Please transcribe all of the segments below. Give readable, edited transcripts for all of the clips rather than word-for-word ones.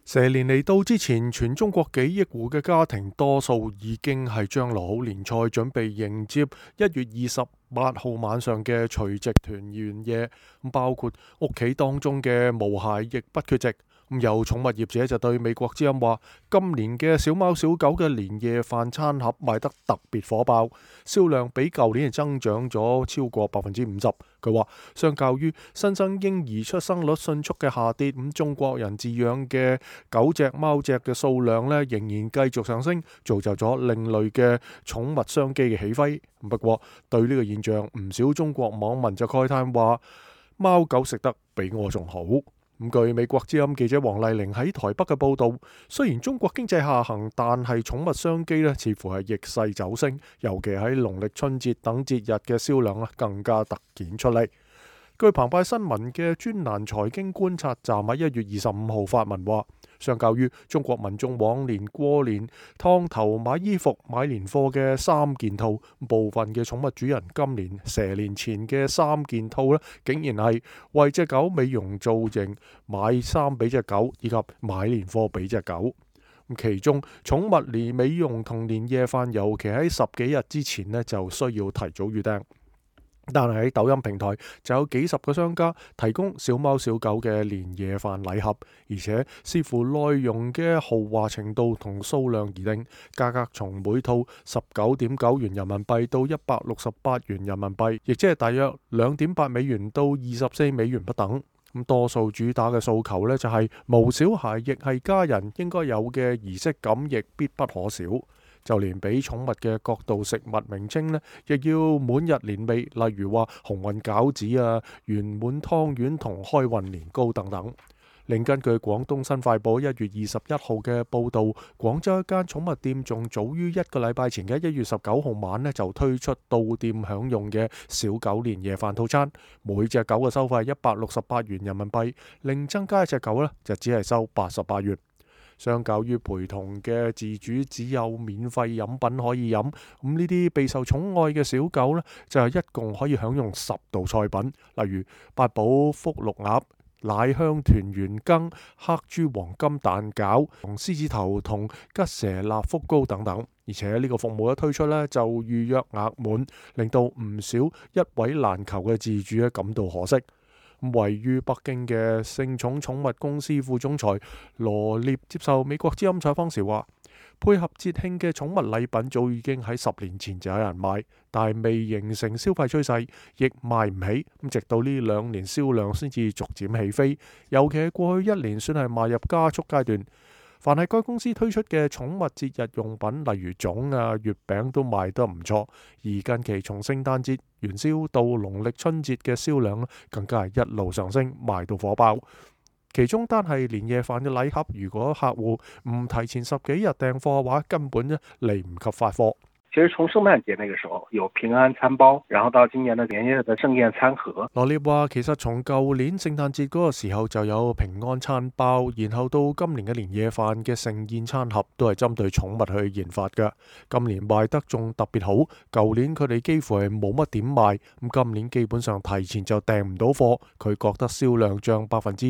蛇年嚟到之前，全中國幾億戶嘅家庭多數已經係張羅好年菜，準備迎接1月28號晚上嘅除夕團圓夜。包括屋企當中嘅毛孩亦不缺席。有寵物業者就對美國之音話，今年嘅小貓小狗嘅年夜飯餐盒賣得特別火爆，銷量比舊年增長咗超過50%。佢話，相較於新生嬰兒出生率迅速嘅下跌，中國人飼養嘅狗隻、貓隻嘅數量仍然繼續上升，造就咗另類嘅寵物商機嘅起飛。不過，對呢個現象，唔少中國網民就慨嘆話，貓狗食得比我仲好。據美國之音記者黃麗玲喺台北嘅報道，雖然中國經濟下行，但係寵物商機似乎係逆勢走升，尤其喺農曆春節等節日嘅銷量更加突顯出嚟。據澎湃新聞嘅專欄財經觀察站喺1月25號發文話，相較於中國民眾往年過年燙頭買衣服買年貨嘅3件套，部分嘅寵物主人今年蛇年前嘅3件套竟然係為隻狗美容造型、買衫俾隻狗以及買年貨俾隻狗。其中寵物年美容同年夜飯，尤其喺10幾日之前就需要提早預訂。但係喺抖音平台就有幾十個商家提供小貓小狗嘅年夜飯禮盒，而且視乎內容嘅豪華程度同數量而定，價格從每套19.9元人民幣到168元人民幣，亦即係大約2.8美元到24美元不等。多數主打嘅訴求就係無小孩亦係家人應該有嘅儀式感，亦必不可少。就連俾寵物嘅各道食物名稱亦要滿日年味，例如話鴻運餃子、圓滿湯圓同開運年糕等等。另根據廣東新快報1月21號嘅報導，廣州一間寵物店仲早於1個禮拜前嘅1月19號晚就推出到店享用嘅小狗年夜飯套餐，每隻狗嘅收費168元人民幣，另增加一隻狗就只係收88元。相較於陪同嘅自主只有免費飲品可以飲，呢啲備受寵愛嘅小狗就係一共可以享用10道菜品，例如八寶福祿鴨、奶香團圓羹、黑豬黃金蛋餃、獅子頭同吉蛇臘福糕等等。而且呢個服務一推出就預約額滿，令到唔少一位難求嘅自主感到可惜。位於北京嘅聖寵寵物公司副總裁羅列接受美國之音採訪時話，配合節慶嘅寵物禮品早已經喺10年前就有人買，但係未形成消費趨勢，亦賣唔起。直到呢2年銷量先至逐漸起飛，尤其係過去1年算係邁入加速階段。凡係該公司推出嘅寵物節日用品，例如粽、月餅都賣得唔錯。而近期從聖誕節、元宵到農曆春節嘅銷量更加係一路上升，賣到火爆。其中單係年夜飯嘅禮盒，如果客戶唔提前10幾日訂貨嘅話，根本嚟唔及發貨。 其實從聖誕節那個時候有平安餐包，然後到今年的年夜的盛宴餐盒。 羅列話，其實從舊年聖誕節嗰個時候就有平安餐包，然後到今年嘅年夜飯嘅盛宴餐盒都係針對寵物去研發嘅。今年賣得仲特別好，舊年佢哋幾乎係冇乜點賣，今年基本上提前就訂唔到貨。佢覺得銷量漲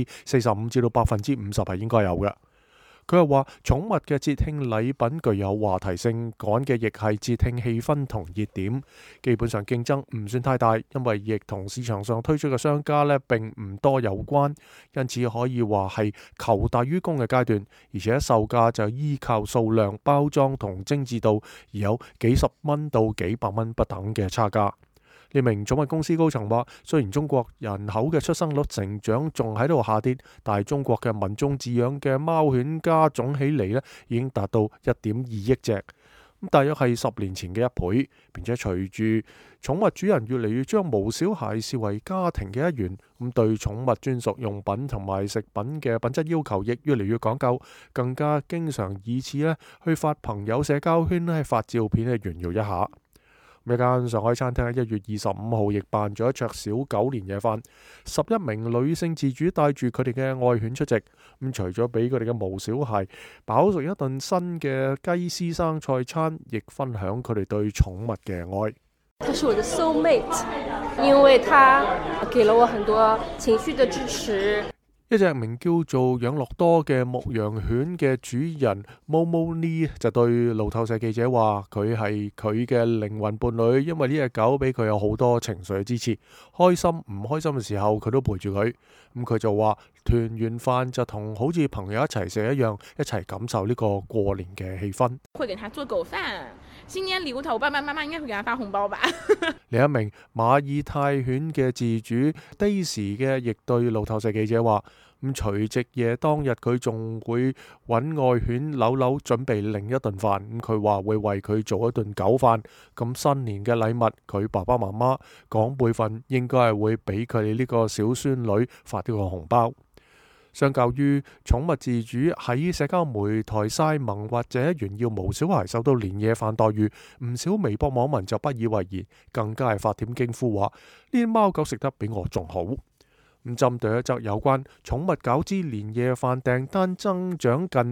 45%至到50%係應該有嘅。佢又話，寵物嘅節慶禮品具有話題性，趕嘅亦係節慶氣氛同熱點，基本上競爭唔算太大，因為亦同市場上推出嘅商家並唔多有關，因此可以話係求大於供嘅階段，而且售價就依靠數量、包裝同精緻度而有幾十蚊到幾百蚊不等嘅差價。呢名寵物公司高層話，雖然中國人口嘅出生率成長仲喺度下跌，但係中國嘅民眾飼養嘅貓犬加總起嚟已經達到1.2億隻，大約係10年前嘅1倍。並且隨住寵物主人越嚟越將毛小孩視為家庭嘅一員，對寵物專屬用品同埋食品嘅品質要求亦越嚟越講究，更加經常以此去發朋友社交圈發照片去炫耀一下。一間上海餐廳喺1月25號亦辦咗一桌小狗年夜飯，11名女性自主帶住佢哋嘅愛犬出席。除咗俾佢哋嘅毛小孩飽食一頓新嘅雞絲生菜餐，亦分享佢哋對寵物嘅愛。 他是我的 soul mate， 因為他給了我很多情緒的支持。 一隻名叫做養樂多嘅牧羊犬嘅主人 Momo Lee 就對路透社記者話：佢係佢嘅靈魂伴侶，因為呢隻狗俾佢有好多情緒嘅支持，開心唔開心嘅時候佢都陪住佢。咁佢就話團圓飯就同好似朋友一齊食一樣，一齊感受呢個過年嘅氣氛。 會給他做狗飯，新年禮物頭，爸爸媽媽應該會給他發紅包吧。 另一名馬爾泰犬嘅自主 Daisy 嘅亦對路透社記者話：除夕夜當日佢仲會揾愛犬扭扭準備另一頓飯。佢話會為佢做一頓狗飯。咁新年嘅禮物，佢爸爸媽媽講輩份應該係會俾佢哋呢個小孫女發呢個紅包。相較於寵物自主喺社交媒體晒萌或者炫耀無小孩受到年夜飯待遇，唔少微博網民就不以為然，更加係發帖驚呼話：呢啲貓狗食得比我仲好。咁針對一則有關寵物餃子年夜飯訂單增長近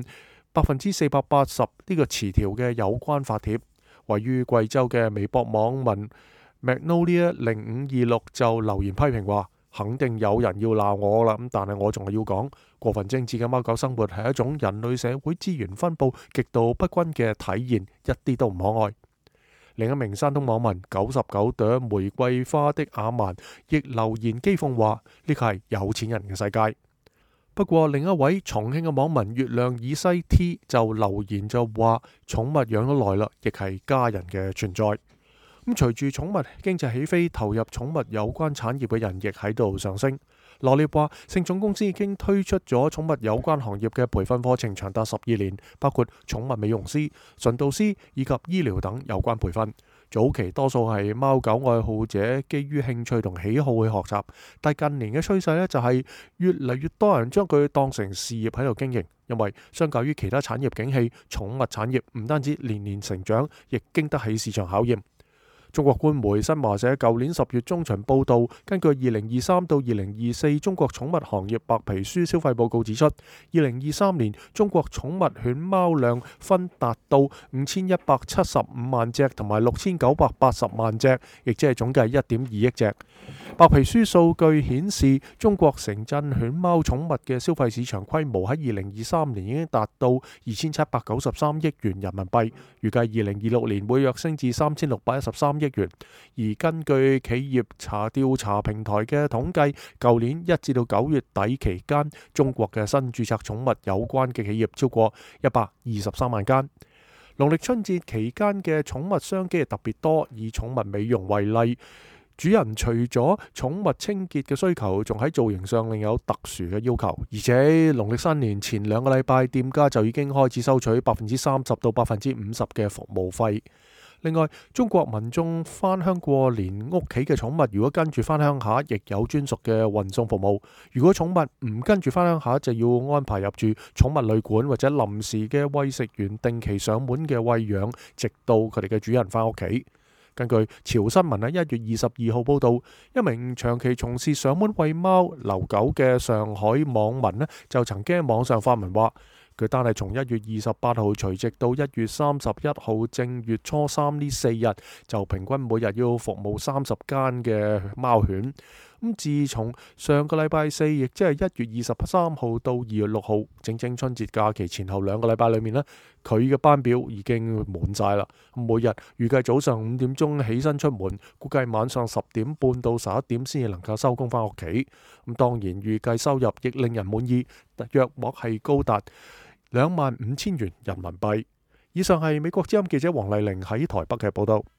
480%呢個詞條嘅有關發帖，位於貴州嘅微博網民 Magnolia 0526就留言批評話：肯定有人要鬧我啦，但係我仲係要講，過分精緻嘅貓狗生活係一種人類社會資源分佈極度不均嘅體現，一啲都唔可愛。另一名山東網民99朵玫瑰花的阿曼亦留言譏諷話：呢個係有錢人嘅世界。不過另一位重慶嘅網民月亮以西 T 就留言就話：寵物養咗耐啦，亦係家人嘅存在。咁隨住寵物經濟起飛，投入寵物有關產業嘅人亦喺度上升。羅列話，聖寵公司已經推出咗寵物有關行業嘅培訓課程，長達12年，包括寵物美容師、馴導師以及醫療等有關培訓。早期多數係貓狗愛好者基於興趣同喜好去學習，但近年嘅趨勢呢，就係越嚟越多人將佢當成事業喺度經營，因為相較於其他產業景氣，寵物產業唔單止年年成長，亦經得起市場考驗。中國官媒新華社舊年10月中旬報道，根據2023到2024中國寵物行業白皮書消費報告指出，2023年中國寵物犬貓量分達到5175萬隻同埋6980萬隻，亦即係總計1.2億隻。白皮書數據顯示，中國城鎮犬貓寵物嘅消費市場規模喺2023年已經達到2793億元人民幣，預計2026年會躍升至3613億元。而根據企業調查平台嘅統計，舊年1至到9月底期間，中國嘅新註冊寵物有關嘅企業超過123萬間。農曆春節期間嘅寵物商機特別多，以寵物美容為例，主人除咗寵物清潔嘅需求，仲喺造型上另有特殊嘅要求。而且農曆新年前2個禮拜，店家就已經開始收取30%到50%嘅服務費。另外，中國民眾返鄉過年，屋企嘅寵物如果跟住返鄉下，亦有專屬嘅運送服務。如果寵物唔跟住返鄉下，就要安排入住寵物旅館或者臨時嘅餵食員定期上門嘅餵養，直到佢哋嘅主人返屋企。根據潮新聞喺1月22號報道，一名長期從事上門餵貓留狗嘅上海網民呢，就曾經喺網上發文話，佢單係從1月28號除夕到1月31號正月初3呢4日，就平均每日要服務30間嘅貓犬。咁自從上個禮拜4，亦即係1月23號到2月6號，整整春節假期前後2個禮拜裏面呢，佢嘅班表已經滿晒啦。每日預計早上5點鐘起身出門，估計晚上10點半到11點先至能夠收工返屋企。咁當然預計收入亦令人滿意，約莫係高達25000元人民幣。以上係美國之音記者黃麗玲喺台北嘅報道。